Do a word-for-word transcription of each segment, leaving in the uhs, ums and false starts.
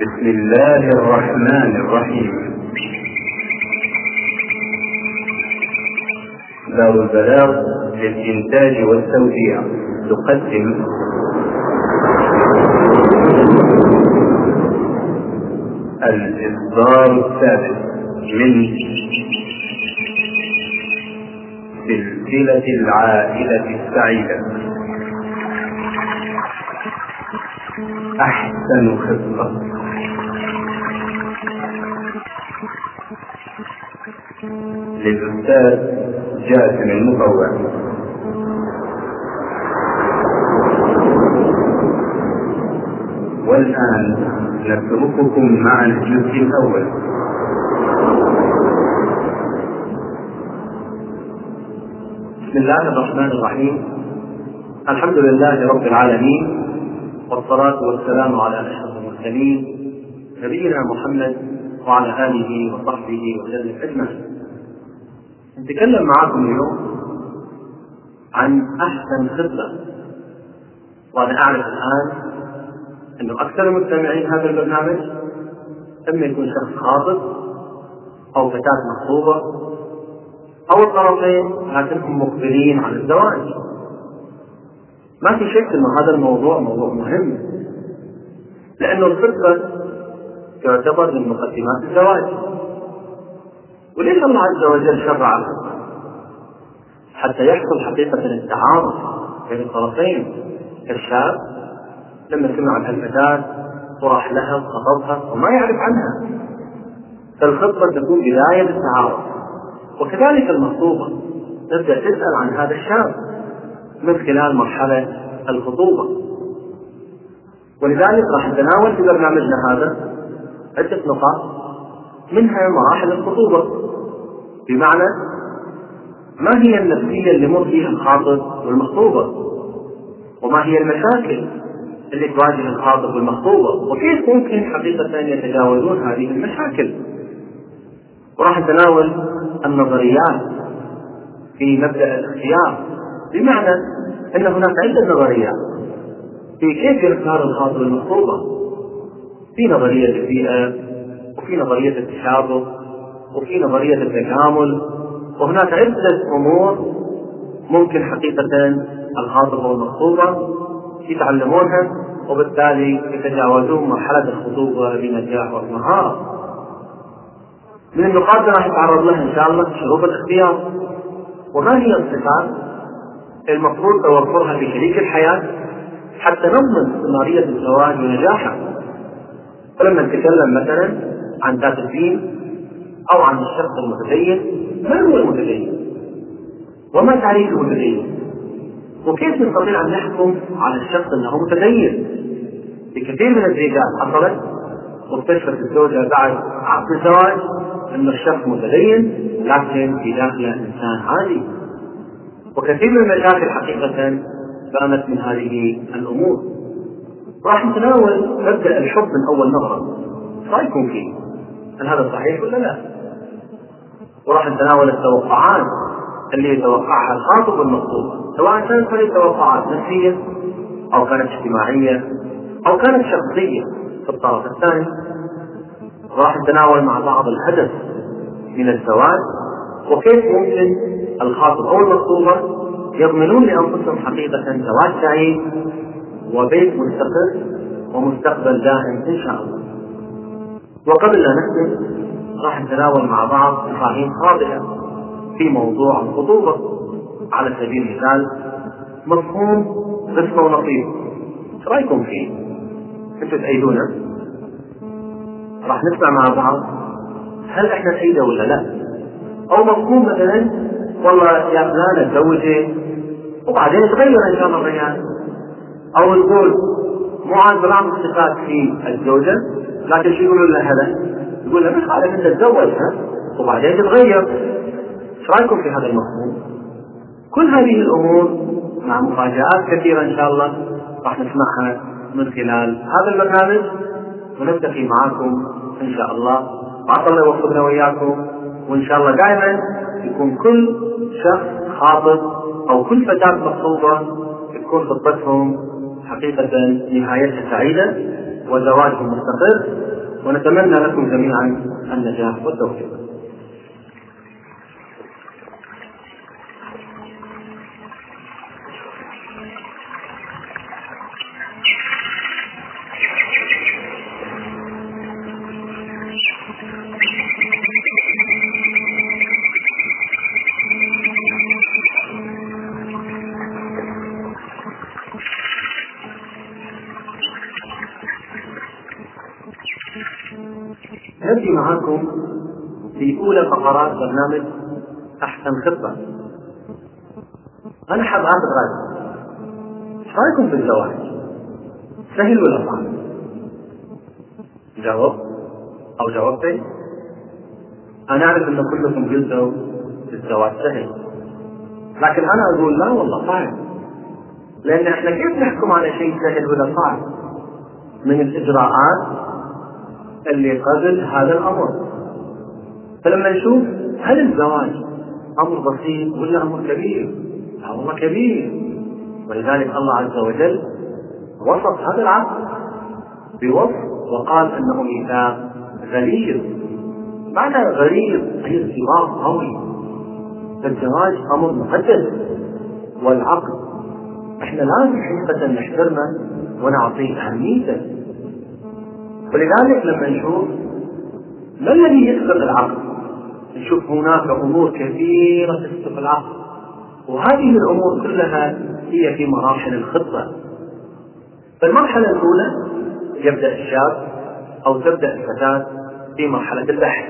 بسم الله الرحمن الرحيم. دار البلاغ للإنتاج والتوزيع تقدم الإصدار الثالث من سلسلة العائلة السعيدة، أحسن خطة، للأستاذ جاسم المطوع. والآن نترككم مع الجزء الأول. بسم الله الرحمن الرحيم. الحمد لله رب العالمين، والصلاة والسلام على أشرف المرسلين نبينا محمد وعلى آله وصحبه وسلم أجمعين. نتكلم معكم اليوم عن أحسن خطة، وأنا أعرف الآن أنه أكثر مستمعين هذا البرنامج إما يكون شخص خاطب أو فتاة مخطوبة أو الطرفين لكنهم مقبلين على الزواج. ما في شك أن هذا الموضوع موضوع مهم، لأنه الخطبة تعتبر من مقدمات الزواج. وليش الله عز وجل شرع الخطبة؟ حتى يحصل حقيقة التعارف بين الطرفين. الشاب لما سمع عن الفتاة وراح لها وخطبها وما يعرف عنها، فالخطبة تكون بداية التعارف. وكذلك المخطوبة تبدأ تسأل عن هذا الشاب من خلال مرحلة الخطوبة. ولذلك راح نتناول في برنامجنا هذا عدة نقاط، منها مراحل الخطوبة، بمعنى ما هي النفسية اللي يمر فيها الخاطب والمخطوبة، وما هي المشاكل اللي تواجه الخاطب والمخطوبة، وكيف ممكن حقيقة يتجاوزون هذه المشاكل. وراح نتناول النظريات في مبدأ الاختيار، بمعنى أن هناك عدة نظريات في كيف يختار الخاطب المخطوبة. في نظرية البيئة، وفي نظرية التشابه، وفي نظرية التكامل، وهناك عدة أمور ممكن حقيقة الخاطب والمخطوبة يتعلمونها، وبالتالي يتجاوزون مرحلة الخطوبة بنجاح ومهارة. من النقاط اللي راح نتعرض لها إن شاء الله شروط الاختيار، وما هي الصفات المفروض توفرها في شريك الحياة حتى نضمن استمرارية الزواج ونجاحه. فلما نتكلم مثلا عن ذات الدين أو عن الشخص المتدين، ما هو المتدين؟ وما تعريف المتدين؟ وكيف نستطيع أن نحكم على الشخص أنه متدين؟ بكثير من الزيجات حصلت واكتشفت الزوجة بعد عقد الزواج أن الشخص متدين لكن في داخله إنسان عادي. وكثير من المشاكل حقيقة كانت من هذه الأمور. راح نتناول مبدأ الحب من أول نظرة، رأيكم فيه؟ هل هذا صحيح ولا لا؟ وراح نتناول التوقعات اللي يتوقعها الخاطب والمخطوبة، سواء كانت هذه التوقعات نفسية أو كانت اجتماعية أو كانت شخصية في الطرف الثاني. راح نتناول مع بعض الهدف من الزواج، وكيف ممكن الخاطب أو المخطوبة يضمنون لأنفسهم حقيقة زواج سعيد وبيت مستقر ومستقبل دائم إن شاء الله. وقبل لا نختم راح نتناول مع بعض مفاهيم خاطئة في موضوع الخطوبة. على سبيل المثال مفهوم قسمة ونصيب، ايش رايكم فيه؟ انتوا تأيدونا؟ راح نسمع مع بعض هل احنا نأيده ولا لا. او مفهوم مثلا والله يا فلان اتزوجي وبعدين تغير ان شاء الله الرجال، او نقول مو عاد بعض الصفات في الزوجة لكن شو يقولوا لها هذا؟ يقول لها مش خالف انت تتزوجها وبعدين تتغير. ايش رايكم في هذا المفهوم؟ كل هذه الامور مع مفاجآت كثيرة ان شاء الله راح نسمعها من خلال هذا البرنامج، ونلتقي معكم ان شاء الله. وعسى الله يوفقنا وإياكم، وان شاء الله دائما يكون كل شخص خاطب او كل فتاة مخطوبة تكون خطبتهم حقيقة نهايتها سعيدة، وزواجهم مستقر، ونتمنى لكم جميعا النجاح والتوفيق. نبدأ معكم في أولى فقرات برنامج أحسن خطة. أنا حاب أخذ رأيكم، إيش رأيكم في الزواج؟ سهل ولا صعب؟ جاوب أو جاوبتي؟ أنا أعرف أن كلكم قلتوا الزواج سهل، لكن أنا أقول لا والله صعب، لأن إحنا كيف نحكم على شيء سهل ولا صعب؟ من الإجراءات اللي قبل هذا الأمر. فلما نشوف هل الزواج أمر بسيط ولا أمر كبير؟ لا والله كبير، ولذلك الله عز وجل وصف هذا العقد بوصف وقال أنه ميثاق غليظ. معنى غليظ أي ارتباط قوي. فالزواج أمر مقدس، والعقد إحنا لازم حقيقة نحترمه ونعطيه أهميته. ولذلك لما نشوف ما الذي يسبق العقد، نشوف هناك أمور كثيرة تسبق العقد، وهذه الأمور كلها هي في مراحل الخطة. فالمرحلة الأولى يبدأ الشاب أو تبدأ الفتاة في مرحلة البحث.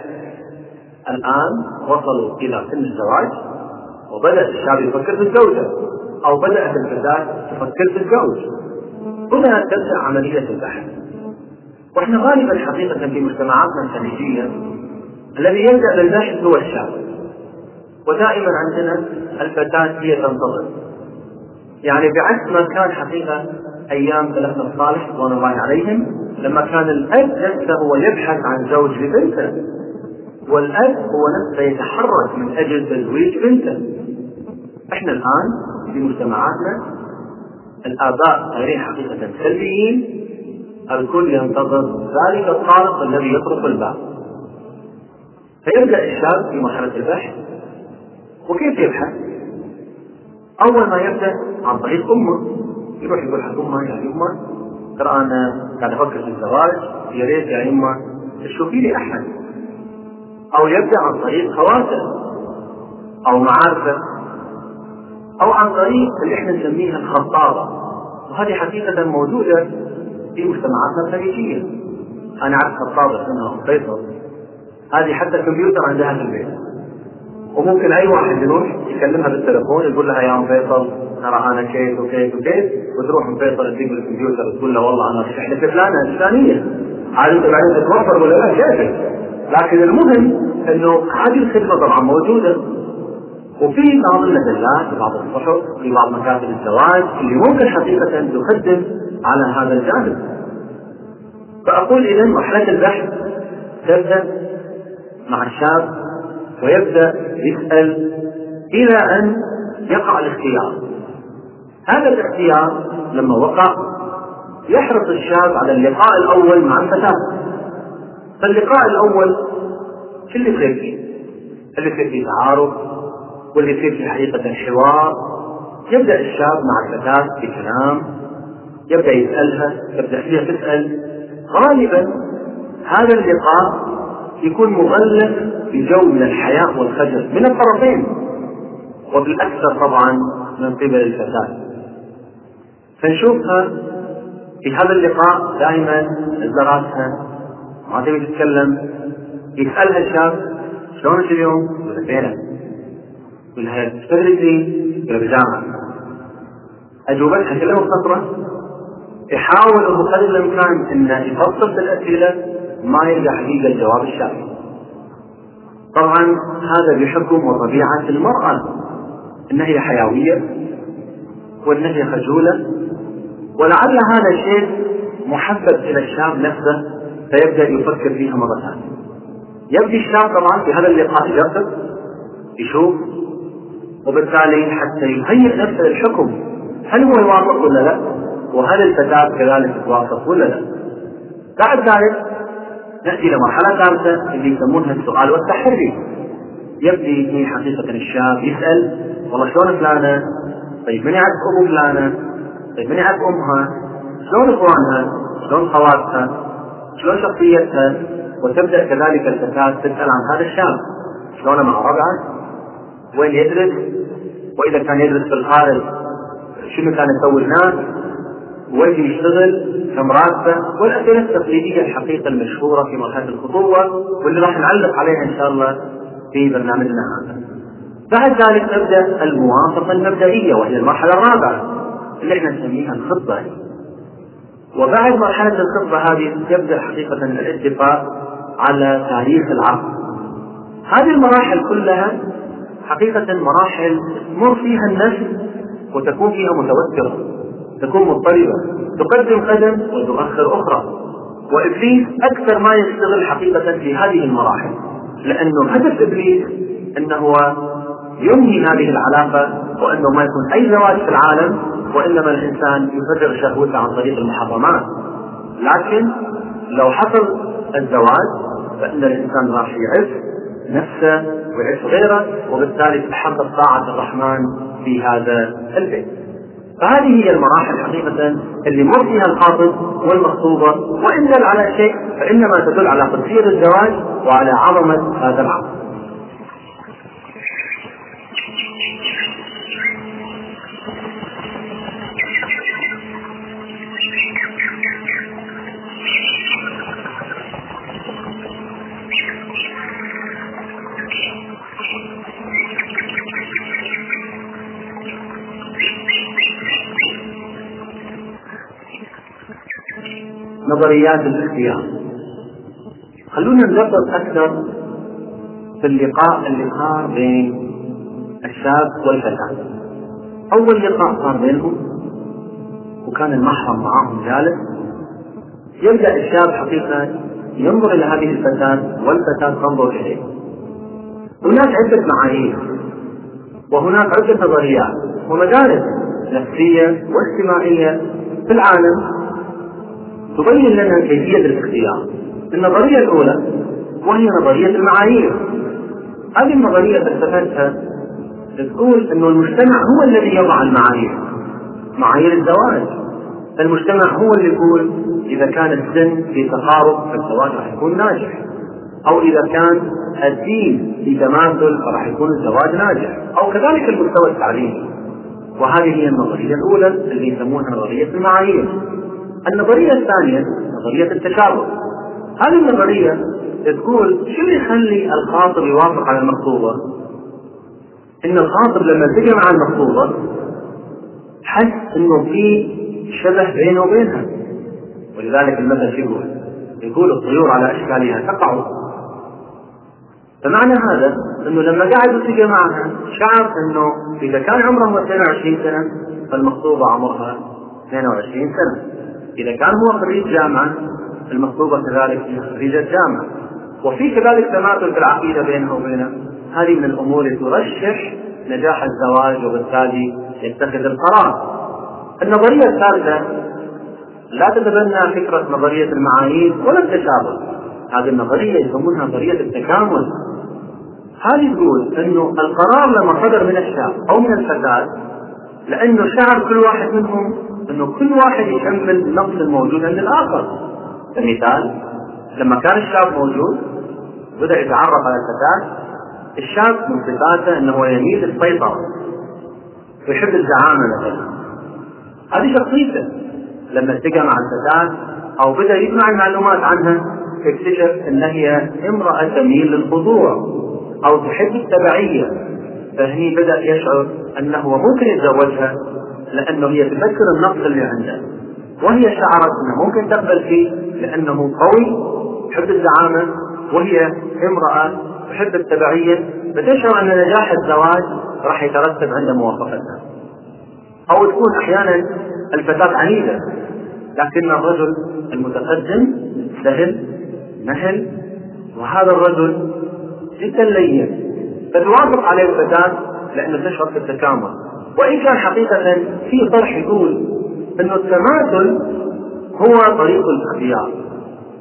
الآن وصلوا إلى سن الزواج، وبدأ الشاب يفكر في الزوجة، أو بدأت الفتاة تفكر في الزوج. هنا تبدأ عملية البحث. واحنا غالبا حقيقة في مجتمعاتنا الخليجية الذي يبدأ بالبحث هو الشاب، ودائما عندنا الفتاة هي تنتظر. يعني بعكس ما كان حقيقة أيام سلفنا الصالح رضوان الله عليهم، لما كان الأب نفسه هو يبحث عن زوج لبنته، والأب هو نفسه يتحرك من أجل تزويج بنته. احنا الآن في مجتمعاتنا الآباء غير حقيقة سلبيين، الكل ينتظر ذلك الطالب الذي يطرق الباب. فيبدأ الشاب في مرحلة البحث. وكيف يبحث؟ أول ما يبدأ عن طريق أمه، يروح يقول حق أمه يا أمه ترى أنا قاعد أفكر في الزواج، يا ريت يا أمه تشوفي لي أحد. أو يبدأ عن طريق خواته أو معارفه، أو عن طريق اللي احنا نسميها الخطابة، وهذه حقيقة موجودة في مجتمعاتنا الخليجية. أنا أعرف خطابة اسمها أم فيصل، هذه حتى الكمبيوتر عندها في البيت، وممكن أي واحد يروح يكلمها بالتليفون يقول لها يا أم فيصل ترى أنا كيف وكيف وكيف، وتروح أم فيصل تجيب الكمبيوتر وتقول له والله أنا رشح لك فلانة الفلانية، عاد أنت بعدين تتوفر ولا لا كيفك. لكن المهم إنه هذه الخدمة طبعا موجودة، وفي بعض المجلات في بعض الصحف في بعض مكاتب الزواج اللي ممكن حقيقة تقدم على هذا الجانب. فأقول إذن مرحلة البحث تبدأ مع الشاب، ويبدأ يسأل إلى أن يقع الاختيار. هذا الاختيار لما وقع يحرص الشاب على اللقاء الأول مع الفتاة. فاللقاء الأول شو اللي يصير فيه؟ اللي يصير فيه تعارف، واللي يصير فيه حقيقة حوار. يبدأ الشاب مع الفتاة في كلام، يبدأ يسألها، يبدأ فيها تسأل. غالبا هذا اللقاء يكون مغلف بجو من الحياء والخجل من الطرفين، وبالأكثر طبعا من قبل الفتاة. فنشوفها في هذا اللقاء دائما نظراتها ما تبي تتكلم. يسألها الشاب شلونك اليوم؟ يقول لها يقول لها تشتغلي فين؟ يقول بالجامعة. أجوبتها كلها مختصرة. يحاول بقدر الإمكان أنه يفصل في الأسئلة ما يلقى حقيقة الجواب الشافي. طبعا هذا بحكم وطبيعة المرأة، أنها هي حيوية وأنها هي خجولة، ولعل هذا الشيء محبب إلى الشاب نفسه، فيبدأ يفكر فيها مرة ثانية. يبدأ الشاب طبعا في هذا اللقاء يجرب يشوف، وبالتالي حتى يهيئ نفسه للحكم هل هو يوافق ولا لا، وهل الفتاة كذلك توافق ولا لا. بعد ذلك نأتي إلى مرحلة ثالثة اللي يسمونها السؤال والتحري. يبدي في حقيقة الشاب يسأل والله شلون فلانة؟ طيب من يعرف أبو فلانة؟ طيب من يعرف أمها؟ شلون إخوانها؟ شلون خواتها؟ شلون شخصيتها؟ وتبدأ كذلك الفتاة تسأل عن هذا الشاب، شلون مع ربعه؟ وين يدرس؟ وإذا كان يدرس في الخارج شنو كان يسوي هناك؟ وين يشتغل؟ كم راتبه؟ والأسئلة التقليدية الحقيقة المشهورة في مرحلة الخطوبة واللي راح نعلق عليها إن شاء الله في برنامجنا هذا. بعد ذلك تبدأ الموافقة المبدئية وهي المرحلة الرابعة اللي احنا نسميها الخطبة. وبعد مرحلة الخطبة هذه يبدأ حقيقة الاتفاق على تاريخ العقد. هذه المراحل كلها حقيقة مراحل تمر فيها النفس وتكون فيها متوترة، تكون مضطربة، تقدم قدم وتؤخر أخرى. وإبليس أكثر ما يشتغل حقيقة في هذه المراحل، لأنه هدف إبليس أنه ينهي هذه العلاقة وأنه ما يكون أي زواج في العالم، وإنما الإنسان يفرغ شهوته عن طريق المحرمات. لكن لو حصل الزواج فإن الإنسان راح يعف نفسه ويعف غيره، وبالتالي تتحقق طاعة الرحمن في هذا البيت. فهذه هي المراحل حقيقة اللي مر فيها الخاطب والمخطوبة، وإن دل على شيء فإنما تدل على قدسية الزواج وعلى عظمة هذا العقد. نظريات الاختيار. خلونا نربط أكثر في اللقاء اللي صار بين الشاب والفتاة. أول لقاء صار بينهم وكان المحرم معهم جالس. يبدأ الشاب حقيقة ينظر إلى هذه الفتاة والفتاة تنظر إليه. هناك عدة معايير وهناك عدة نظريات ومدارس نفسية واجتماعية في العالم تبين لنا كيفية الاختيار. النظرية الأولى وهي نظرية المعايير. هذه النظرية فلسفتها تقول أن المجتمع هو الذي يضع المعايير، معايير الزواج. المجتمع هو اللي يقول إذا كان السن في تقارب فالزواج راح يكون ناجح، أو إذا كان الدين في تماثل فراح يكون الزواج ناجح، أو كذلك المستوى التعليمي. وهذه هي النظرية الأولى اللي يسمونها نظرية المعايير. النظرية الثانية نظرية التشابه. هذه النظرية تقول شو اللي يخلي الخاطب يوافق على المخطوبة؟ إن الخاطب لما التقى مع المخطوبة حس إنه في شبه بينه وبينها، ولذلك المثل شو يقول؟ يقول الطيور على أشكالها تقع. فمعنى هذا إنه لما قاعد يتقى معها شعر إنه إذا كان عمره اثنين وعشرين سنة فالمخطوبة عمرها اثنين وعشرين سنة، إذا كان هو خريج جامعة المخطوبة كذلك هي خريجة جامعة، وفي كذلك تماثل في العقيدة بينها وبينه. هذه من الأمور التي ترشح نجاح الزواج وبالتالي يتخذ القرار. النظرية الثالثة لا تتبنى فكرة نظرية المعايير ولا التشابه. هذه النظرية يسمونها نظرية التكامل. هذه تقول أنه القرار لما صدر من الشاب أو من الفتاة لأنه شعر كل واحد منهم أنه كل واحد يكمل نقص الموجود عند الآخر. مثال لما كان الشاب موجود بدأ يتعرف على الفتاة، الشاب من صفاته أنه يميل للسيطرة ويحب الزعامة مثلا، هذه شخصيته. لما التقى مع الفتاة أو بدأ يسمع المعلومات عنها اكتشف أن هي امرأة تميل للخضوع أو تحب التبعية، فهني بدأ يشعر أنه ممكن يتزوجها لأنه هي تفكر النقص اللي عنده، وهي شعرت أنه ممكن تقبل فيه لأنه قوي تحب الزعامة وهي امرأة تحب التبعية، فتشعر أن نجاح الزواج راح يترتب عند موافقتها. أو تكون أحيانا الفتاة عنيدة لكن الرجل المتقدم سهل مهل، وهذا الرجل جدا لين، فتوافق عليه الفتاة لأنه تشعر في التكامل. وإن كان حقيقة في طرح يقول أنه التماثل هو طريق الاختيار،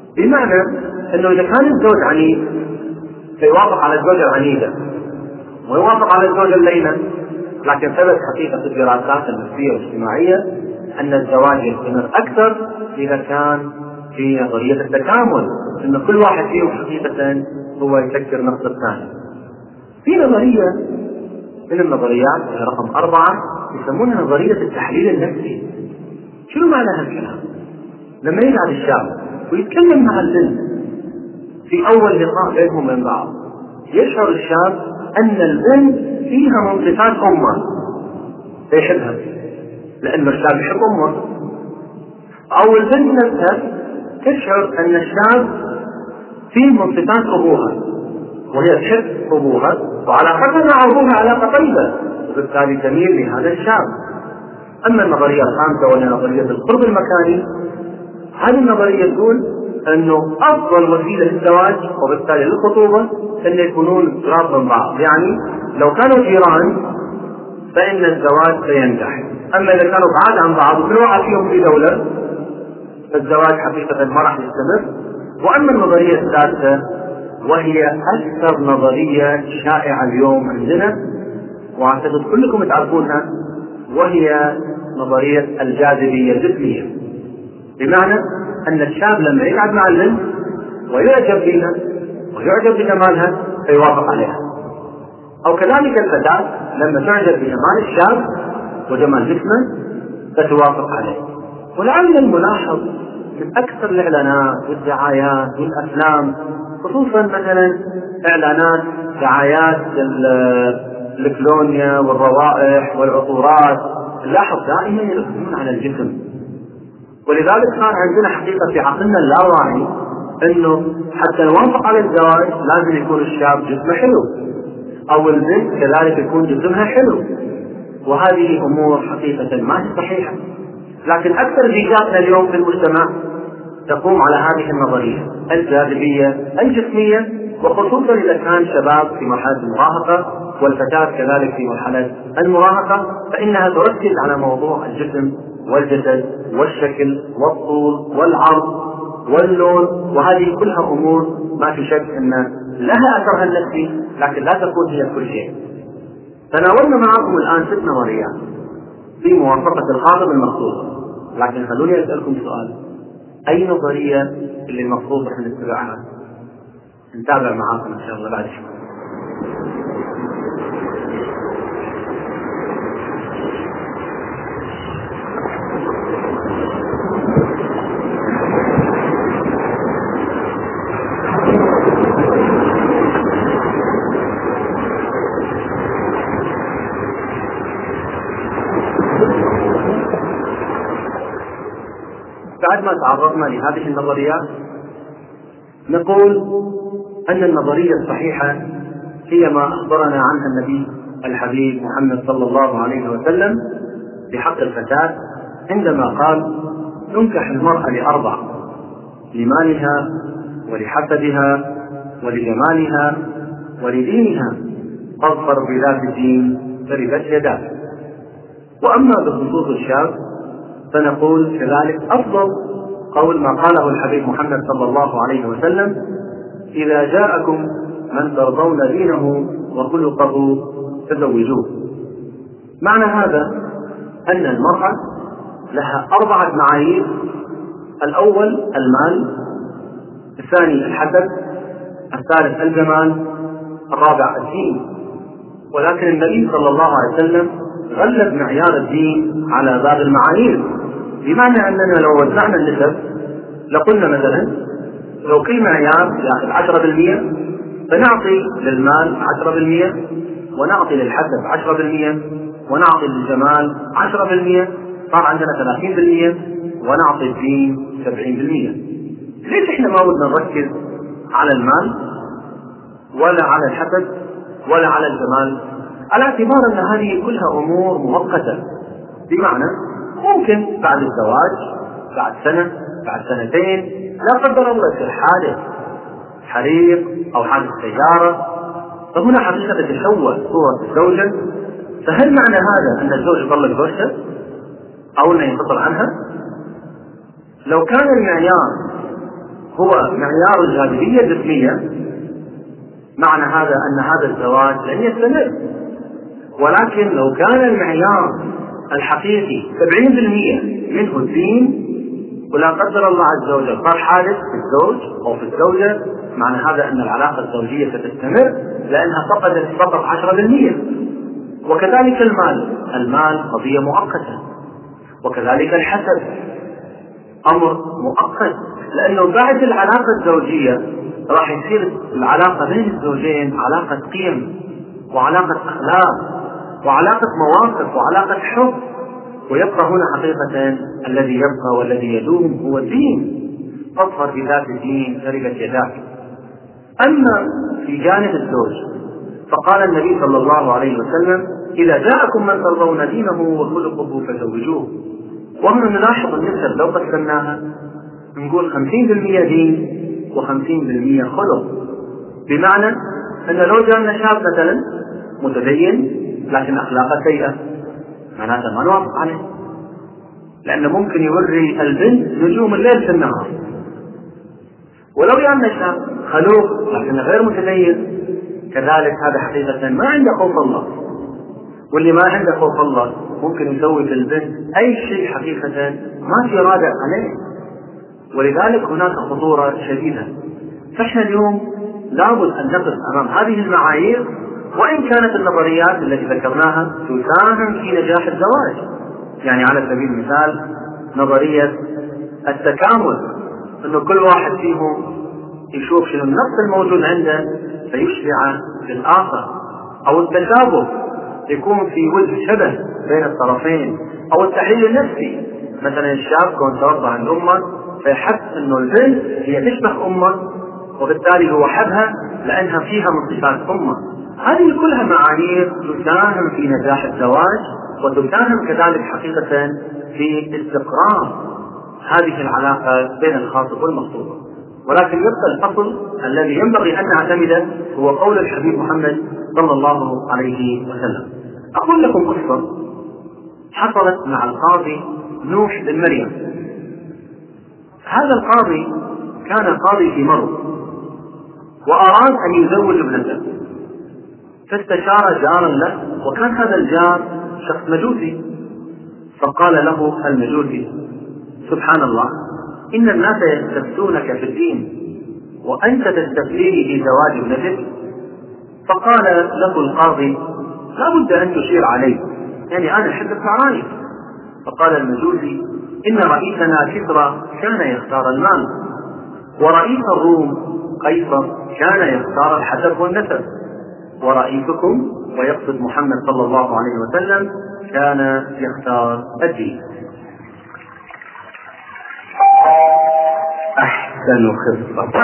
بمعنى أنه إذا كان الزوج عنيد فيوافق على الزوجة العنيدة ويوافق على الزوجة اللينة، لكن ثبت حقيقة الدراسات النفسية والاجتماعية أن الزواج يستمر أكثر إذا كان في نظرية التكامل، أن كل واحد فيهم حقيقة هو يفكر نفس الثاني. في نظرية من النظريات رقم أربعة يسمونها نظرية التحليل النفسي. شنو معنى هالكلام؟ لما يقعد الشاب ويتكلم مع البنت في أول لقاء بينهم من بعض، يشعر الشاب أن البنت فيها من صفات أمه فيحبها، لأن الشاب يحب أمه. أو البنت نفسها تشعر أن الشاب فيه من صفات أبوها وهي تحب أبوها، وعلاقتها مع أبوها علاقة طيبة، وبالتالي تميل لهذا الشاب. أما النظرية الخامسة وهي نظرية القرب المكاني، هذه النظرية تقول أنه أفضل وسيلة للزواج وبالتالي للخطوبة أن يكونون قراب من بعض، يعني لو كانوا جيران فإن الزواج سينجح. أما إذا كانوا بعاد عن بعض وكل واحد فيهم في دولة فالزواج حقيقة ما راح يستمر. وأما النظرية الثالثة وهي أكثر نظرية شائعة اليوم عندنا وأعتقد كلكم تعرفونها، وهي نظرية الجاذبية الجسمية، بمعنى أن الشاب لما يقعد مع البنت ويعجب بها ويعجب بجمالها فيوافق عليها، أو كذلك الفتاة لما تعجب بجمال الشاب وجمال جسمه فتوافق عليه. ولعل الملاحظ من أكثر الإعلانات والدعايات والأفلام، خصوصا مثلا إعلانات دعايات الكلونيا والروائح والعطورات، نلاحظ دائما يركزون على الجسم. ولذلك صار عندنا حقيقة في عقلنا اللاواعي انه حتى نوافق على الزواج لازم يكون الشاب جسمه حلو، او البنت كذلك يكون جسمها حلو، وهذه امور حقيقة ما هي صحيحة. لكن اكثر زيجاتنا اليوم في المجتمع تقوم على هذه النظرية الجاذبية الجسمية، وخصوصا اذا كان شباب في مرحلة المراهقة والفتاة كذلك في مرحلة المراهقة، فإنها تركز على موضوع الجسم والجسد والشكل والطول والعرض واللون، وهذه كلها أمور ما في شك أن لها أثرها النفسي، لكن لا تكون هي كل شيء. تناولنا معكم الآن ست نظريات في موافقة الخاطب المخطوبة، لكن خلوني أسألكم سؤال: أي نظرية اللي المفروض نحن نتبعها؟ نتابع معاكم إن شاء الله بعد شوي. بعد ما تعرضنا لهذه النظريات نقول أن النظرية الصحيحة هي ما أخبرنا عنها النبي الحبيب محمد صلى الله عليه وسلم بحق الفتاة عندما قال: تنكح المرأة لأربع: لمالها ولحسبها ولجمالها ولدينها، فاظفر بذات الدين تربت يداك. وأما بخصوص الشاب فنقول كذلك أفضل قول ما قاله الحبيب محمد صلى الله عليه وسلم: إذا جاءكم من ترضون دينه وخلقه فزوجوه. معنى هذا أن المرأة لها أربعة معايير: الأول المال، الثاني الحسب، الثالث الجمال، الرابع الدين. ولكن النبي صلى الله عليه وسلم غلب معيار الدين على باقي المعايير، بمعنى أننا لو وزعنا النسب لقلنا مثلا لو كل معيار يأخذ عشرة بالمئة فنعطي للمال عشرة بالمئة، ونعطي للحسب عشرة بالمئة، ونعطي للجمال عشرة بالمئة، صار عندنا ثلاثين بالمئة، ونعطي الدين سبعين بالمئة. ليش احنا ما ودنا نركز على المال ولا على الحسب ولا على الجمال، على اعتبار أن هذه كلها أمور مؤقتة؟ بمعنى ممكن بعد الزواج بعد سنة بعد سنتين لا قدر الله يصير حادث حريق أو حادث سيارة، فهنا حقيقة تتشوه صورة الزوجة. فهل معنى هذا أن الزوج يطلق زوجته أو أنه ينفصل عنها؟ لو كان المعيار هو معيار الجاذبية الجسمية، معنى هذا أن هذا الزواج لن يستمر. ولكن لو كان المعيار الحقيقي سبعين بالمئة منه الدين، ولا قدر الله عز وجل صار حادث في الزوج أو في الزوجة، معنى هذا أن العلاقة الزوجية ستستمر لأنها فقدت فقط عشرة بالمئة. وكذلك المال، المال قضية مؤقتة، وكذلك الحسد أمر مؤقت، لأنه بعد العلاقة الزوجية راح يصير العلاقة بين الزوجين علاقة قيم وعلاقة أخلاق وعلاقة مواقف وعلاقة حب، ويبقى هنا حقيقة الذي يبقى والذي يدوم هو الدين. فاظفر بذات الدين تربت يداك. أما في جانب الزوج فقال النبي صلى الله عليه وسلم: إذا جاءكم من ترضون دينه وخلقه فزوجوه. وهنا نلاحظ النسب لو قسمناها نقول خمسين بالمئة دين وخمسين بالمئة خلق، بمعنى أن لو جاءنا شاب مثلا متدين لكن أخلاقه سيئة، معناته ما نوافق عليه، لأنه ممكن يوري البنت نجوم الليل في النهار. ولو جاءنا شاب خلوق لكن غير متدين، كذلك هذا حقيقة ما عنده خوف الله، واللي ما عنده خوف الله ممكن يسوي في البنت أي شيء حقيقة ما في إرادة عليه. ولذلك هناك خطورة شديدة. فإحنا اليوم لابد أن نقف أمام هذه المعايير، وإن كانت النظريات التي ذكرناها تساهم في نجاح الزواج. يعني على سبيل المثال نظرية التكامل، أنه كل واحد فيهم يشوف شنو النقص الموجود عنده فيشبعه للآخر، أو التشابه يكون في وجه شبه بين الطرفين، أو التحليل النفسي. مثلا الشاب كون تربى عند أمه فيحس أنه البنت هي تشبه أمه، وبالتالي هو حبها لأنها فيها من صفات أمه. هذه كلها معايير تساهم في نجاح الزواج، وتساهم كذلك حقيقة في استقرار هذه العلاقة بين الخاطب والمخطوبة. ولكن يبقى الأصل الذي ينبغي أن نعتمده هو قول الحبيب محمد صلى الله عليه وسلم. أقول لكم قصة حصلت مع القاضي نوح بن مريم. هذا القاضي كان قاضي في مرو، وأراد أن يزوج ابنته، فاستشار جارا له، وكان هذا الجار شخص مجوسي، فقال له المجوسي: سبحان الله، إن الناس يستفتونك في الدين وأنت تستفتيني في زواج ابنتك. فقال له القاضي: لا بد أن تشير علي، يعني أنا أحب التعايش. فقال المجوسي: إن رئيسنا كسرى كان يختار المال، ورئيس الروم قيصر كان يختار الحسب والنسب، ورئيسكم، ويقصد محمد صلى الله عليه وسلم، كان يختار الدين. أحسن خطة.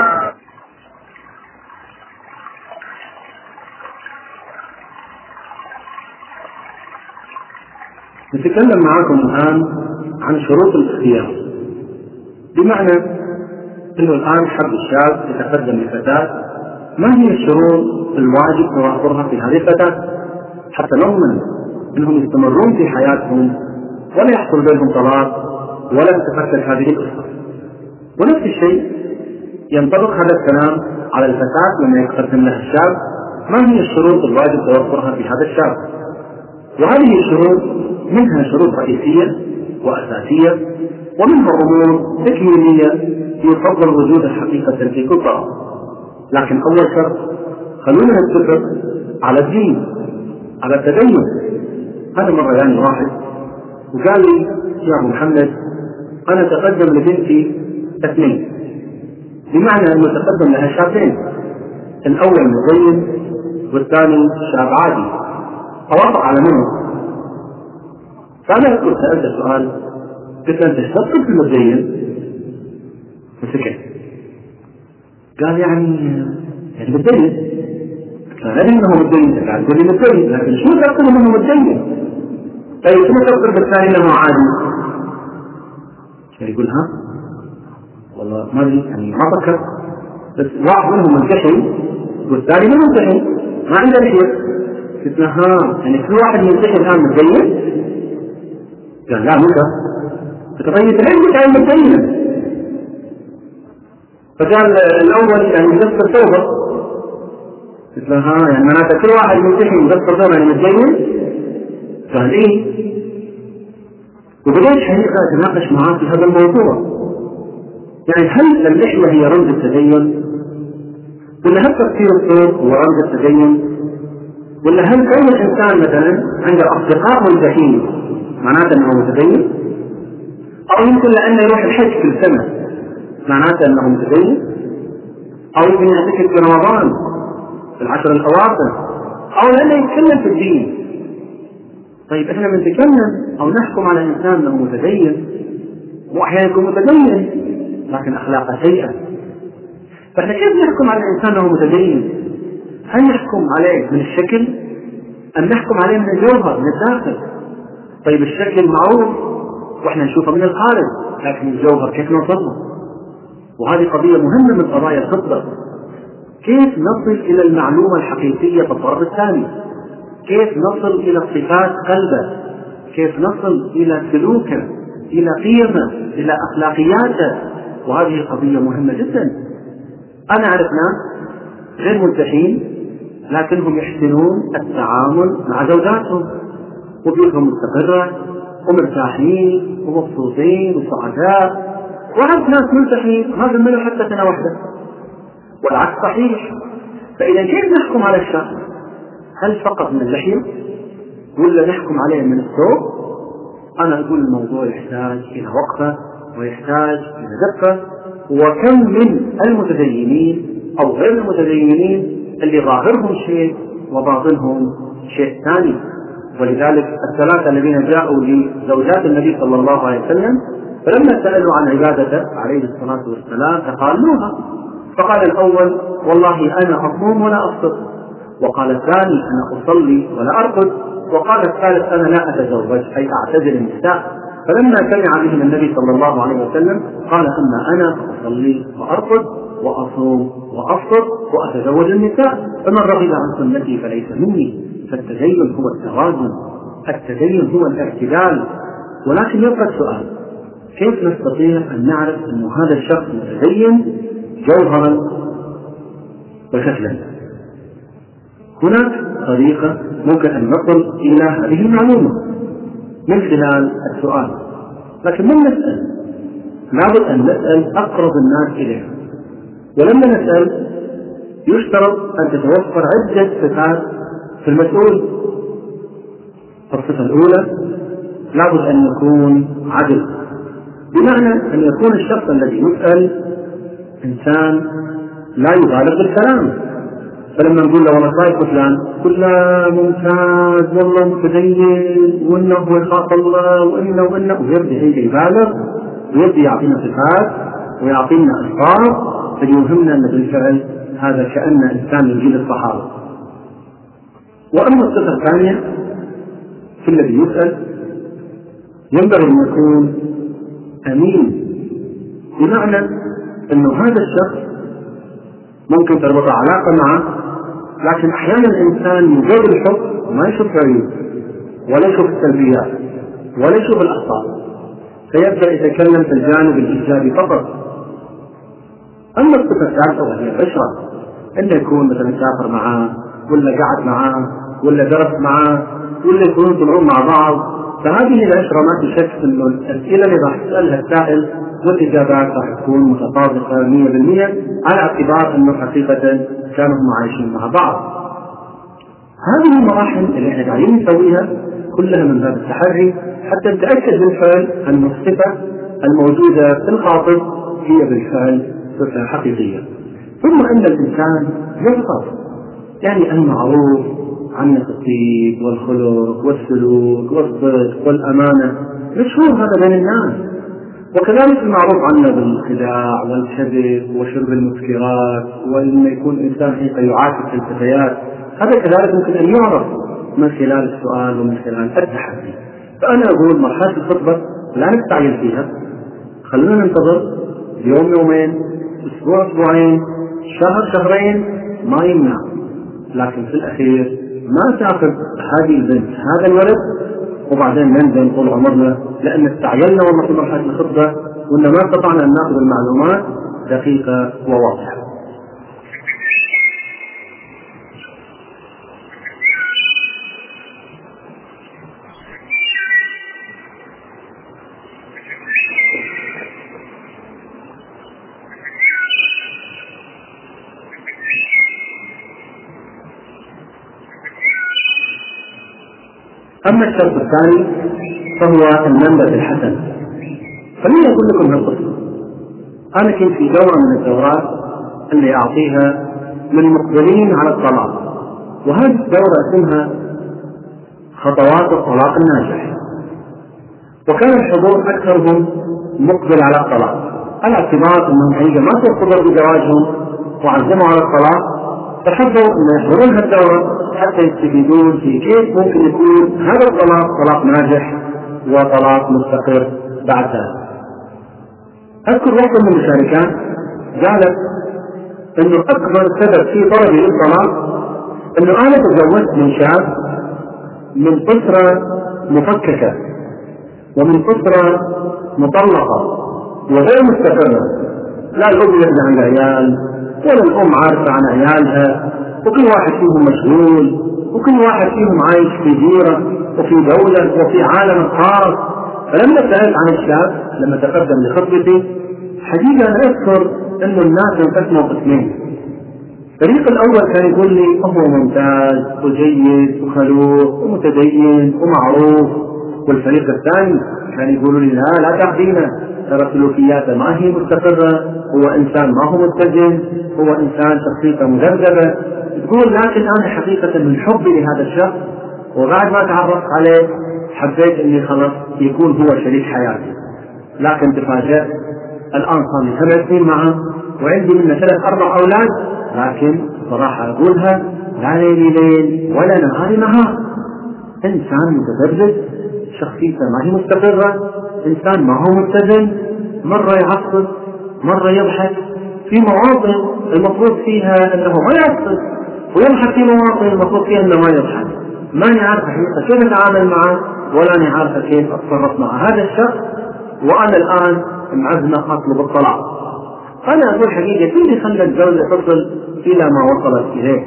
نتكلم معكم الآن عن شروط الاختيار، بمعنى أنه الآن حب الشاب يتقدم لفتاة، ما هي الشروط الواجب توافرها في هذه الفتاة حتى نضمن أنهم يستمرون في حياتهم ولا يحصل بينهم طلاق ولا تتفكك هذه الأسرة. ونفس الشيء ينطبق هذا الكلام على الفتاة لما يقدم لها الشاب، ما هي الشروط الواجب توفرها في هذا الشاب. وهذه الشروط منها شروط رئيسية وأساسية، ومنها أمور تكميلية يفضل وجودها حقيقة في كل طرف. لكن أول شرط خلونا نتفق على الدين، على التدين. هذا مرة يعني واحد وقال لي: يا أبو محمد، أنا تقدم لبنتي اثنين، بمعنى أنه تقدم لها شابين، الأول متدين والثاني شاب عادي، أوافق على منه. فأنا قلت سألت سؤال، قلت: أنت تفضل في المتدين؟ فسكت. قال: يعني يعني متدين. كان أدري أنه متدين، قال: تقول لي متدين، لكن شو تقول أنه متدين؟ طيب شو تقول بالثاني أنه عادي؟ يقول: ها والله ما أدري، يعني ما فكر، بس واحد منهم منتحي والثاني ما منتحي، ما عنده شيء. قلت له: ها يعني كل واحد منتحي الآن متدين؟ قال: لا متى. قلت: طيب ليش كان متدين؟ فقال الأول يعني مقصر ثوبه. قلت له ها يعني معناته كل واحد ملتحي مقصر ثوبه يعني متدين؟ قال إيه. وبدأت حقيقة أتناقش معاه في هذا الموضوع، يعني هل اللحية هي رمز التدين؟ ولا هل تفسير الثوب هو رمز التدين؟ ولا هل كون الإنسان مثلا عنده أصدقاء ملتحين معناته أنه متدين؟ أو يمكن لأنه يروح الحج كل سنة معناته أنه متدين؟ أو يمكن يعتكف في رمضان في العشر الأواخر، أو لأنه يتكلم في الدين. طيب إحنا بنتكلم أو نحكم على إنسان أنه متدين، وأحيانا يكون متدين لكن أخلاقه سيئة، فإحنا كيف نحكم على الإنسان أنه متدين؟ هل نحكم عليه من الشكل أم نحكم عليه من الجوهر من الداخل؟ طيب الشكل معروف وإحنا نشوفه من الخارج، لكن الجوهر كيف نوصله؟ وهذه قضية مهمة من قضايا الخطبة، كيف نصل إلى المعلومة الحقيقية في الطرف الثاني، كيف نصل إلى صفات قلبه، كيف نصل إلى سلوكه، إلى قيمه، إلى أخلاقياته. وهذه قضية مهمة جدا. أنا أعرف ناس غير ملتحين لكنهم يحسنون التعامل مع زوجاتهم وبيوتهم مستقرة ومرتاحين ومبسوطين وسعداء، وعرف ناس ملتحين ما ذملوا حتى سنة واحدة، والعكس صحيح. فإذا كيف نحكم على الشخص؟ هل فقط من اللحية ولا نحكم عليه من الثوب؟ أنا أقول الموضوع يحتاج إلى وقفة ويحتاج إلى دقة. وكم من المتدينين أو غير المتدينين اللي ظاهرهم شيء وباطنهم شيء ثاني. ولذلك الثلاثة الذين جاءوا لزوجات النبي صلى الله عليه وسلم فلما سألوا عن عبادته عليه الصلاة والسلام فقالوها، فقال الأول والله أنا أصوم ولا أفطر، وقال الثاني أنا أصلي ولا أرقد، وقال الثالث أنا لا أتزوج أي أعتزل النساء. فلما سمع بهم النبي صلى الله عليه وسلم قال أما أنا أصلي وأرقد وأصوم وأفطر وأتزوج النساء، فمن رغب عن سنتي فليس مني. فالتدين هو التوازن، التدين هو الاعتدال. ولكن يبقى السؤال، كيف نستطيع أن نعرف أن هذا الشخص متدين جوهرا وشكلا؟ هناك طريقة ممكن أن نصل إلى هذه المعلومة من خلال السؤال، لكن من نسأل؟ لابد أن نسأل أقرب الناس إليه، ولما نسأل يشترط أن تتوفر عدة صفات في المسؤول. الصفة الأولى لابد أن يكون عدل، بمعنى أن يكون الشخص الذي يسأل إنسان لا يبالغ بالكلام. فلما نقول له والله كيف فلان قل لا ممتاز والله متدين وانه يخاف الله وانه وانه ويبدا يبالغ ويبدا يعطينا صفات ويعطينا الفاظ فيوهمنا ان بالفعل هذا كأن انسان من جيل الصحابه. واما الصفه الثانيه في الذي يسأل ينبغي ان يكون امين، بمعنى انه هذا الشخص ممكن تربط علاقه معه، لكن احيانا الانسان يجرب الحب ما يشوف عيوب ولا يشوف السلبيات ولا يشوف الاخطاء، فيبدا يتكلم في الجانب الايجابي فقط. اما الصفه الثالثه وهي العشره، انه يكون مثلا سافر معاه ولا قعد معاه ولا درس معاه ولا يكونوا يطلعون مع بعض، فهذه العشره ما تشك انه الاسئله اللي راح تسالها السائل والاجابات راح تكون متطابقه مئة بالمئة على اعتبار انه حقيقه كانوا هم عايشين مع بعض. هذه المراحل اللي احنا قاعدين نسويها كلها من باب التحري حتى نتاكد بالفعل ان الصفه الموجوده في الخاطب هي بالفعل صفه حقيقيه. ثم ان الانسان يحفظ يعني المعروف عن الطيب والخلق والسلوك والصدق والامانه مشهور هذا بين الناس، وكذلك المعروف عنا بالخداع والكذب وشرب المسكرات وأن يكون إنسان حقيقة يعاكس الفتيات، هذا كذلك ممكن أن يعرف من خلال السؤال ومن خلال التحدي. فأنا أقول مرحلة الخطبة لا نستعجل فيها، خلونا ننتظر يوم يومين أسبوع أسبوعين شهر شهرين ما يمنع، لكن في الأخير ما تأخذ هذه البنت هذا الولد وبعدين ننزل طول عمرنا لأن استعجلنا والله في مرحلة الخطبة وإن ما استطعنا أن نأخذ المعلومات دقيقة وواضحة. أما الشرط الثاني فهو المنبت الحسن. خليني أقول لكم هالقصة. أنا كنت في دورة من الدورات اللي أعطيها للمقبلين على الطلاق، وهذه الدورة اسمها خطوات الطلاق الناجح، وكان الحضور أكثرهم مقبل على الطلاق، على اعتبار أنهم حقيقة ما تقدر بزواجهم وعزموا على الطلاق، فحبوا أن يحضرون هالدورة حتى يستفيدون في كيف ممكن يكون هذا الطلاق طلاق ناجح وطلاق مستقر بعد ذلك. أذكر واحدة من المشاركات قالت أنه أكبر سبب في طلبي للطلاق أنه أنا تزوجت من شاب من أسرة مفككة ومن أسرة مطلقة وغير مستقرة، لا الأب يرجع عن العيال ولا الأم عارفة عن عيالها، وكل واحد فيهم مشغول، وكل واحد فيهم عايش في ديرة وفي دولة وفي عالم خاص. فلما سألت عن الشاب لما تقدم لخطبتي، حقيقة أنا أذكر أنه الناس ينقسموا قسمين. الفريق الأول كان يقول لي هو ممتاز وجيد وخلوق ومتدين ومعروف، والفريق الثاني كان يقولوا لي لا لا تحدينا، ترى سلوكياته ما هي مستقرة، هو إنسان ما هو متزن، هو إنسان شخصيته مذبذبة. تقول لكن أنا حقيقة من حبي لهذا الشخص وبعد ما تعرفت عليه حبيت إني خلص يكون هو شريك حياتي، لكن تفاجأت الآن صار لي سبع سنين معه وعندي منه ثلاث أربع أولاد، لكن صراحة أقولها لا ليلي ليل ولا نهاري نهار. إنسان متذبذب، شخصيته ما هي مستقرة، إنسان ما هو متزن، مرة يعصب مرة يضحك في مواطن المفروض فيها أنه ما يعصب، ويضحك في مواطن المفروض فيها أنه ما يضحك. ماني عارفة حقيقة كيف أتعامل معه ولا أني عارفة كيف أتصرف مع هذا الشخص، وأنا الآن معزمة أطلب الطلاق. أنا أقول حقيقة كل خلى الزوجة تصل إلى ما وصلت إليه.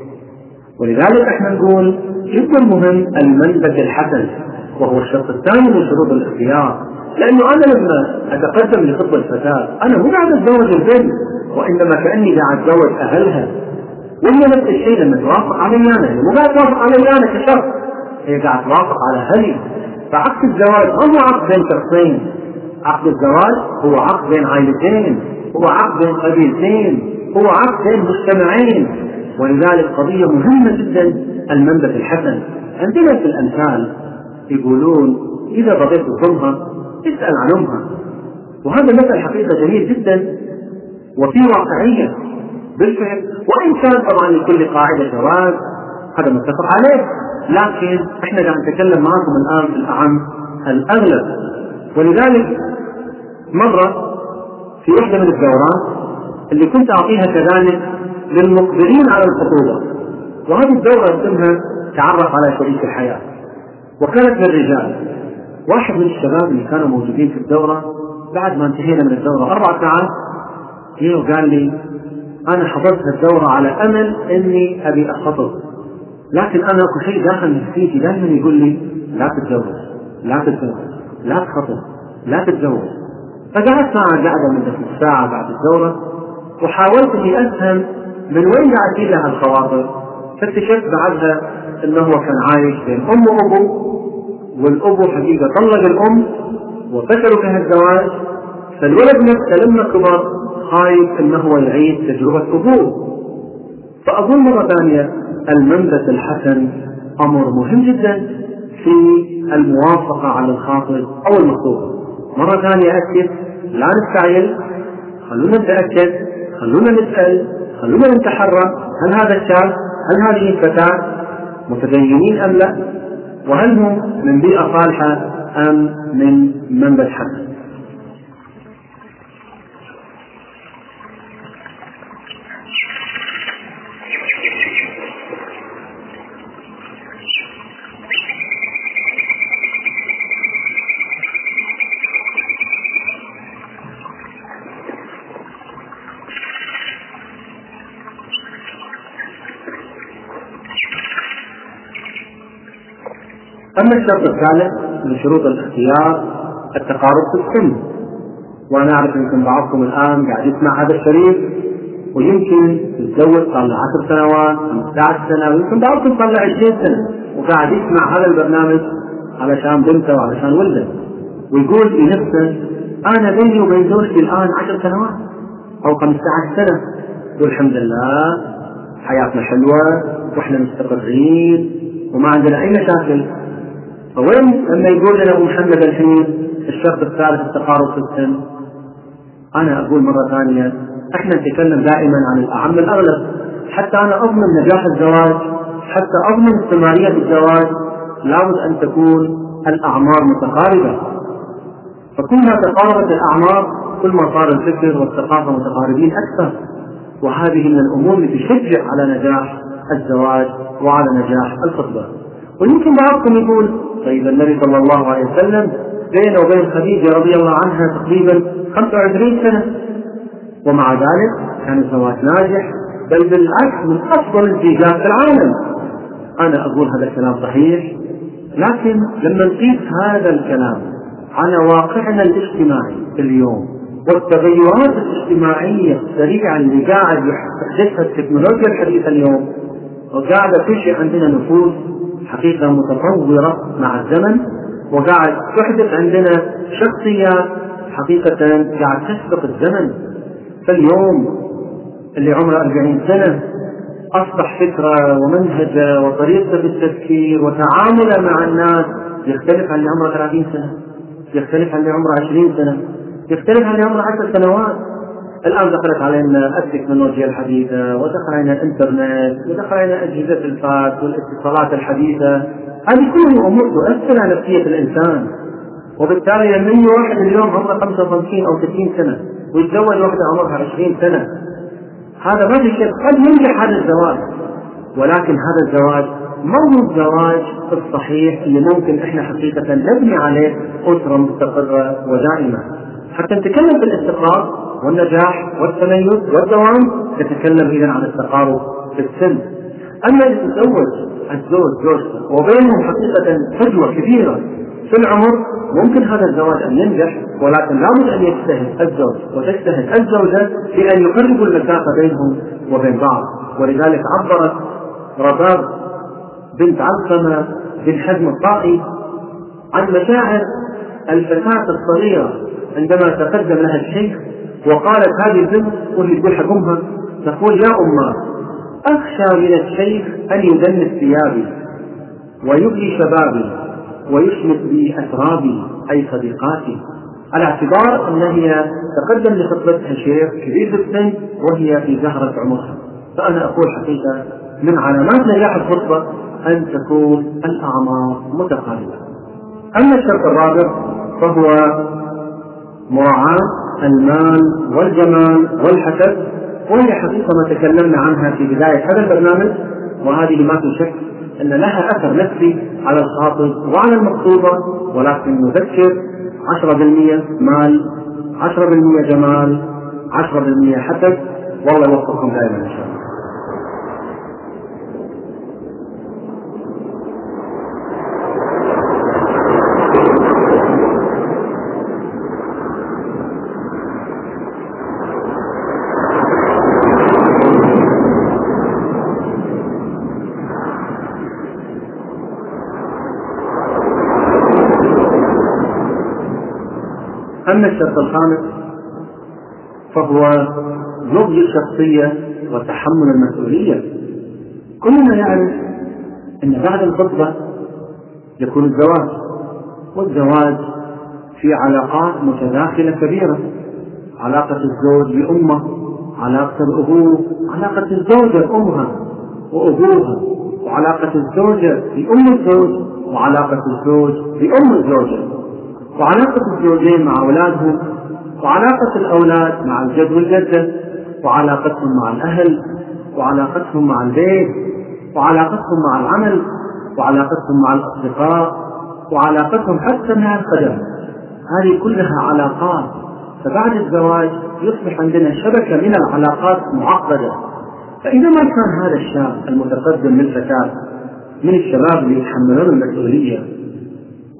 ولذلك احنا نقول جدا مهم المنبت الحسن، وهو الشرط الثاني من شروط الاختيار. لأنه أنا لما أتقدم لخطبة الفتاة أنا مو قاعد أتزوج البنت، وإنما كأني قاعد أتزوج أهلها، وهي نفس الشيء لما توافق علي أنا، هي مو قاعد توافق علي أنا كشخص، هي قاعد توافق على أهلي. فعقد الزواج ما هو عقد بين شخصين، عقد الزواج هو عقد بين عائلتين، هو عقد بين قبيلتين، هو عقد بين مجتمعين. ولذلك قضية مهمة جدا المنبت الحسن. عندنا في الأمثال يقولون إذا بغيت ظلمها اسأل عن أمها، وهذا مثل حقيقة جميل جدا وفي واقعية بالفعل، وإن كان طبعا لكل قاعدة جواز هذا متفق عليه، لكن احنا قاعد نتكلم معكم الآن في الأعم الأغلب. ولذلك مرة في واحدة من الدورات اللي كنت أعطيها كذلك للمقبلين على الخطوبة، وهذه الدورة اسمها تعرف على شريك الحياة، وكانت للرجال. واحد من الشباب اللي كانوا موجودين في الدورة بعد ما انتهينا من الدورة أربع ساعات جه وقال لي أنا حضرت الدورة على أمل إني أبي أخطب، لكن أنا أكو شيء داخل نفسيتي دائما يقول لي لا تتزوج لا تتزوج لا تخطب لا تتزوج. فقعدت معه قاعدة من نصف ساعة بعد الدورة وحاولت إني أفهم من وين قاعد تجي لها الخواطر، فاكتشفت بعدها إنه هو كان عايش بين أم وأبوه، والأبو حقيقة طلق الأم وفشلوا في هالزواج، فالولد نفسه لما كبر خايف إنه هو يعيد تجربة أبوه. فأظن مرة ثانية المنبت الحسن أمر مهم جدا في الموافقة على الخاطب أو المخطوبة. مرة ثانية أكد لا نستعجل، خلونا نتأكد، خلونا نسأل، خلونا نتحرى هل هذا الشاب هل هذه الفتاة متدينين أم لا، وهل هم من بيئة صالحة أم من منبت حسن. أما الشرط الثالث من شروط الاختيار التقارب في السن. وأنا أعرف يمكن بعضكم الآن قاعد يسمع هذا الشريط ويمكن يتزوج صار له عشر سنوات خمسة عشر سنة، ويمكن بعضكم صار له عشرين سنة وقاعد يسمع هذا البرنامج علشان بنته وعلشان ولده، ويقول في نفسه أنا بيني وبين زوجتي الآن عشر سنوات أو خمسة عشر سنة والحمد لله حياتنا حلوة وإحنا مستقرين وما عندنا أي مشاكل. فوين لما يقول لنا أبو محمد الحين الشرط الثالث التقارب في السن؟ أنا أقول مرة ثانية إحنا نتكلم دائما عن الأعم الأغلب. حتى أنا أضمن نجاح الزواج، حتى أضمن استمرارية الزواج، لابد أن تكون الأعمار متقاربة. فكلما تقاربت الأعمار كل ما صار الفكر والثقافة متقاربين أكثر، وهذه من الأمور التي تشجع على نجاح الزواج وعلى نجاح الخطبة. ويمكن بعضكم يقول طيب النبي صلى الله عليه وسلم بينه وبين خديجة رضي الله عنها تقريبا خمسة وعشرين سنة، ومع ذلك كان الزواج ناجح، بل بالعكس من أفضل الزيجات في العالم. أنا أقول هذا الكلام صحيح، لكن لما نقيس هذا الكلام على واقعنا الاجتماعي اليوم والتغيرات الاجتماعية السريعة اللي قاعد يحدثها التكنولوجيا الحديثة اليوم، وقاعدة كل شيء عندنا نفوس حقيقة متطورة مع الزمن، وقاعد تحدث عندنا شخصيات حقيقة قاعد تسبق الزمن. فاليوم اللي عمره أربعين سنة أصبح فكرة ومنهجة وطريقة في التفكير وتعامله مع الناس يختلف عن اللي عمره ثلاثين سنة، يختلف عن اللي عمره عشرين سنة، يختلف عن اللي عمره عشر سنوات. الآن دخلت علينا التكنولوجيا الحديثة، ودخل علينا الإنترنت، ودخل علينا أجهزة الفاكس والاتصالات الحديثة. هذه كلها أمور تؤثر على نفسية الإنسان، وبالتالي لما يجي واحد اليوم عمره خمسة وخمسين أو ستين سنة ويتزوج واحدة عمرها عشرين سنة، هذا ما في شيء، قد ينجح هذا الزواج، ولكن هذا الزواج ما هو الزواج الصحيح اللي ممكن احنا حقيقة نبني عليه أسرة مستقرة ودائمة. حتى نتكلم في الاستقرار والنجاح والتميز والدوام نتكلم إذن عن التقارب في السن. أما إذا تتزوج الزوج زوجته وبينهم حقيقة فجوة كبيرة في العمر، ممكن هذا الزواج أن ينجح، ولكن لابد أن يجتهد الزوج وتجتهد الزوجة في أن يقربوا المسافة بينهم وبين بعض. ولذلك عبرت رباب بنت علقمة بن حزم الطائي عن مشاعر الفتاة الصغيرة عندما تقدم لها الشيخ، وقالت هذه البنت وهي تقول حق أمها تقول يا أمه أخشى من الشيخ أن يدنس ثيابي ويبلي شبابي ويشمت بي أسرابي أي صديقاتي، على اعتبار أن هي تقدم لخطبتها شيخ كبير في السن وهي في زهرة عمرها. فأنا أقول حقيقة من علامات نجاح الخطبة أن تكون الأعمار متقاربة. أما الشرط الرابع فهو مراعاة المال والجمال والحسب، وهي حقيقة ما تكلمنا عنها في بداية هذا البرنامج، وهذه ما في شك أن لها أثر نفسي على الخاطب وعلى المخطوبة، ولكن نذكر عشرة بالمئة مال، عشرة بالمئة جمال، عشرة بالمئة حسب. والله يوفقكم دائما إن شاء الله. أما الشرط الخامس فهو نضج الشخصية وتحمل المسؤولية. كلنا يعرف أن بعد الخطبة يكون الزواج، والزواج في علاقات متداخلة كبيرة، علاقة الزوج بأمه، علاقة الأبوة، علاقة الزوجة بأمها وأبوها، وعلاقة الزوجة بأم الزوج، وعلاقة الزوج بأم الزوجة، وعلاقة الزوجين مع أولادهم، وعلاقة الأولاد مع الجد والجدة، وعلاقتهم مع الأهل، وعلاقتهم مع البيت، وعلاقتهم مع العمل، وعلاقتهم مع الأصدقاء، وعلاقتهم حتى مع الخدم. هذه كلها علاقات. فبعد الزواج يصبح عندنا شبكة من العلاقات معقدة. فإذا ما كان هذا الشاب المتقدم للفتاة من الشباب اللي يتحملون المسؤولية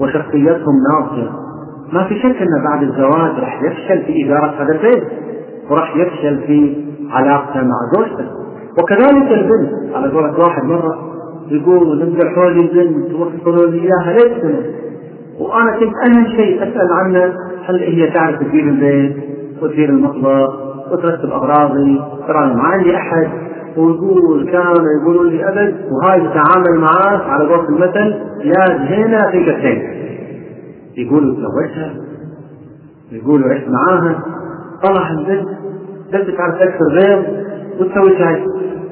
وشخصيتهم ناضجة، ما في شك أن بعد الزواج راح يفشل في إدارة هذا البيت، وراح يفشل في علاقته مع زوجته. وكذلك البنت، على قولة واحد مرة يقول نمزح حولي البنت توصلوا لي إياها ليش سنة، وأنا كنت أهم شيء أسأل عنه هل هي تعرف تدير البيت وتدير المطبخ وترتب أغراضي، ترى ما عندي أحد. ويقول كانوا يقولوا لي أبد، وهاي تتعامل معاه على قولة المثل يا هنا في كتين. يقولوا تزوجها، يقولوا عشت معاها، طلع البنت بنت تعرف تكسر بيض وتسوي شاي،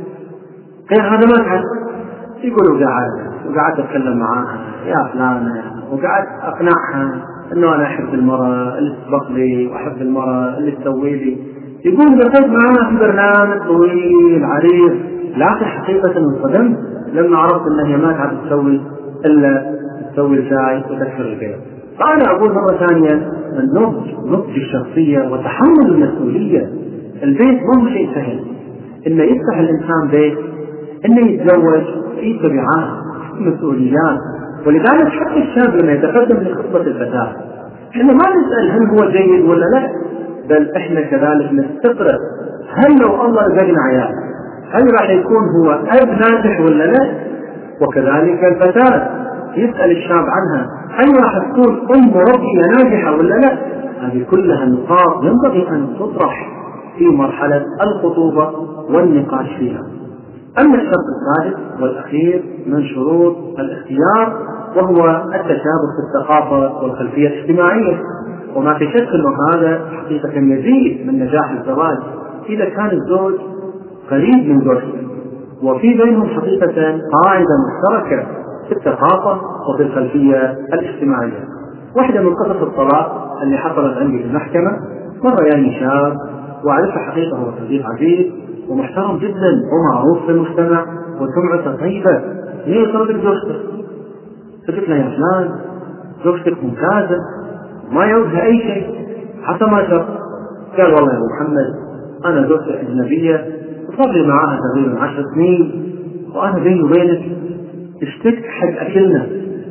غير هذا ما تعرف. يقولوا قاعد وقعدت أتكلم معاها يا فلانة، وقعدت أقنعها إنه أنا أحب المرأة اللي تسبق لي وأحب المرأة اللي تسوي لي. يقول دخلت معاها في برنامج طويل عريض، لكن حقيقة انصدمت لما عرفت إن هي ما تعرف تسوي إلا تسوي الشاي وتكسر البيض. فأنا أقول مرة ثانية النضج، نضج الشخصية وتحمل المسؤولية. البيت مو شيء سهل، إنه يفتح الإنسان بيت، إنه يتزوج في تبعات مسؤوليات. ولذلك حتى الشاب لما يتقدم لخطبة الفتاة إحنا ما نسأل هل هو جيد ولا لا، بل إحنا كذلك نستقرأ هل لو الله رزقنا عيال هل راح يكون هو أب ناجح ولا لا. وكذلك الفتاة يسأل الشاب عنها هل راح تكون أم مربية ناجحة ولا لا. هذه كلها نقاط ينبغي أن تطرح في مرحلة الخطوبة والنقاش فيها. أما الشرط الثالث والأخير من شروط الاختيار وهو التشابه في الثقافة والخلفية الاجتماعية. وما في شك أنه هذا حقيقة يزيد من نجاح الزواج إذا كان الزوج قريب من زوجته وفي بينهم حقيقة قاعدة مشتركة في الثقافة وفي الخلفية الاجتماعية. واحدة من قصص الطلاق اللي حصلت عندي في المحكمة، مرة يعني شاب وأعرفه حقيقة هو صديق عزيز ومحترم جدا ومعروف في المجتمع وسمعته طيبة، ليه طلبت زوجته؟ قلت له يا فلان زوجتك ممتازة ما يعوزها أي شيء حتى ما شر. قال والله يا محمد أنا زوجتي أجنبية وصار لي معاها تقريبا عشر سنين، وأنا بيني وبينك اشتقت حق أكلنا،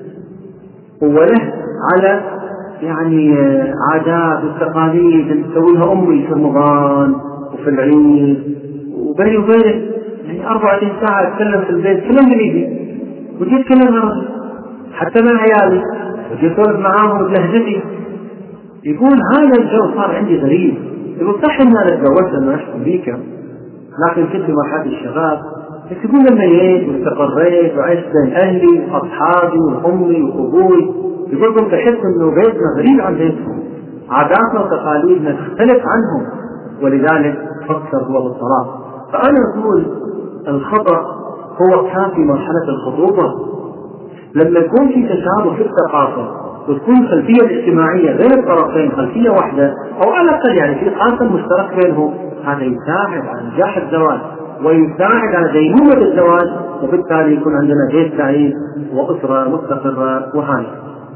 وله على يعني عادات والتقاليد اللي تسويها أمي في رمضان وفي العيد، وبيني وبينك يعني أربعة وعشرين ساعة أتكلم في البيت كلهم إنجليزي، وجيت كلام عربي حتى مع عيالي وجيت أسولف معاهم بلهجتي. يقول هذا الجو صار عندي غريب. يقول صح إن أنا تزوجت لما عشت في أمريكا، لكن كنت في مرحلة الشباب، بس يقول لما جيت واستقريت وعشت بين أهلي وأصحابي وأمي وأبوي، يقول كنت أحس إنه بيتنا غريب عن بيتهم، عاداتنا وتقاليدنا تختلف عنهم، ولذلك فكر هو بالطلاق. فأنا أقول الخطأ هو كان في مرحلة الخطوبة، لما يكون في تشابه في الثقافة وتكون الخلفية الاجتماعية غير الطرفين خلفية واحدة أو على الأقل يعني في قاسم مشترك بينهم، هذا يساعد على نجاح الزواج ويساعد على ديمومة الزواج، وبالتالي يكون عندنا بيت سعيد وأسرة مستقرة وهانئة.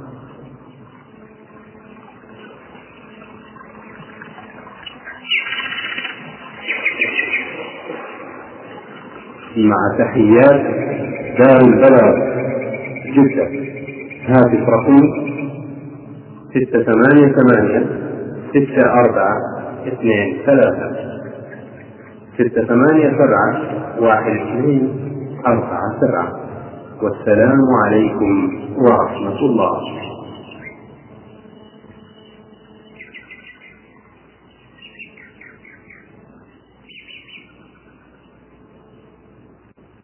مع تحيات دار البلاغ جدة. هاتف رقم ستة ثمانية ثمانية ستة أربعة اثنين ثلاثة ستة ثمانية سبعة واحد اثنين أربعة سبعة. والسلام عليكم ورحمة الله.